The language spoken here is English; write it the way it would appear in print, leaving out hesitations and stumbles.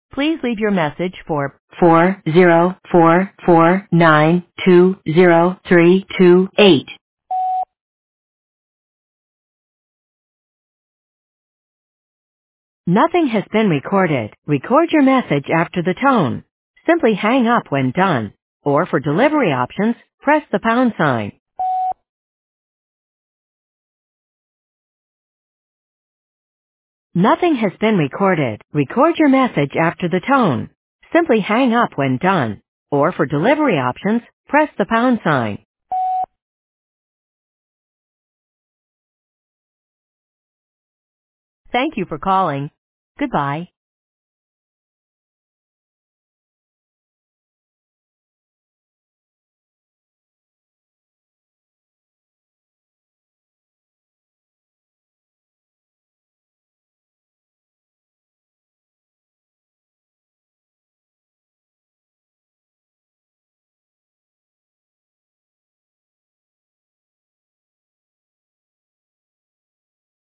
Please leave your message for 40449203228. Nothing has been recorded. Record your message after the tone. Simply hang up when done. Or for delivery options, press the pound sign. Nothing has been recorded. Record your message after the tone. Simply hang up when done. Or for delivery options, press the pound sign. Thank you for calling. Goodbye.